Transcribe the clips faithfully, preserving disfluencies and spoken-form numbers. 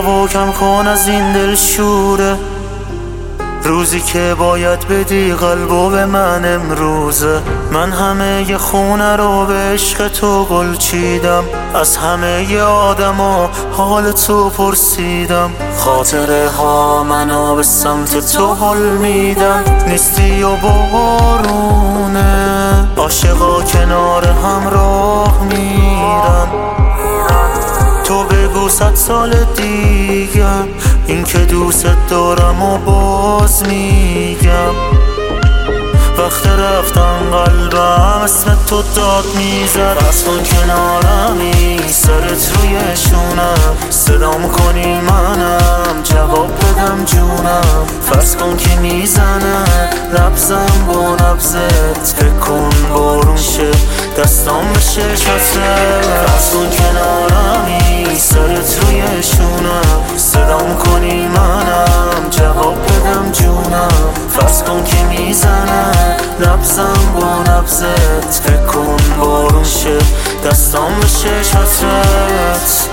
هوا کم کن از این دل شوره، روزی که باید بدی قلبو به من امروزه. من همه ی خونه رو به عشق تو گل چیدم، از همه ی آدما حال تو پرسیدم. خاطره ها منو به سمت تو حل میدم، نیستی و بارونه، عاشقا کنار هم راه میرن. تو بگو صد سال دیگه این که دوست دارم و باز میگم. وقت رفتن قلبم اسم تو داد میزد، بس کن کنارمی سرت روی شونم، صدام کنی منم جواب بدم جونم. فرض کن که میزنه نبزم با نبزت، فکر کن بارون شه دستام بشه شطرت. فرض کن کنارمی سرت روی شونم، صدام کنی منم جواب بدم جونم. فرض کن که میزنه نبزم با نبزت، فکر کن بارون شه دستام بشه شطرت.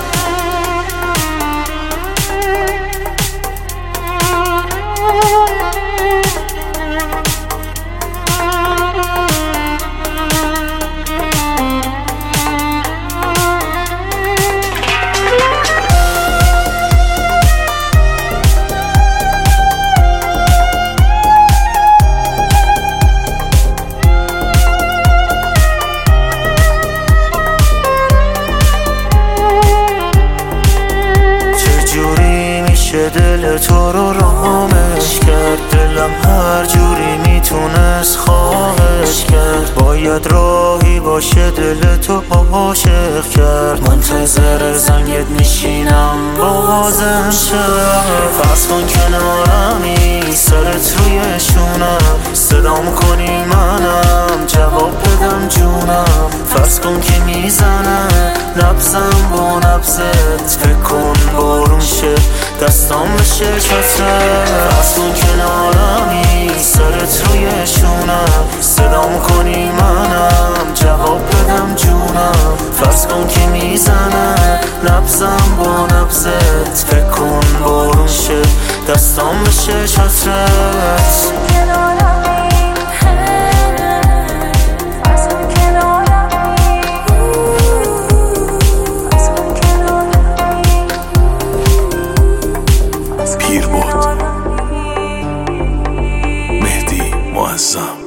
دل تو رو رامش کرد، دلم هر جوری میتونست خواهش کرد. باید راهی باشه دل تو عاشق کرد، منتظر زنگت میشینم بازم شد. فرض کن کنارمی سرت روی شونم، صدام کنی منم جواب بدم جونم. فرض کن که میزنه نبزم با نبزت، فکر کن بارون شه دستام بشه شطرت. فرض کن کنارمی سرت روی شونم، صدام کنی منم جواب بدم جونم. فرض کن که میزنه نبزم با نبزت، فکر کن بارون شه دستام بشه شطرت. مهدی معظم.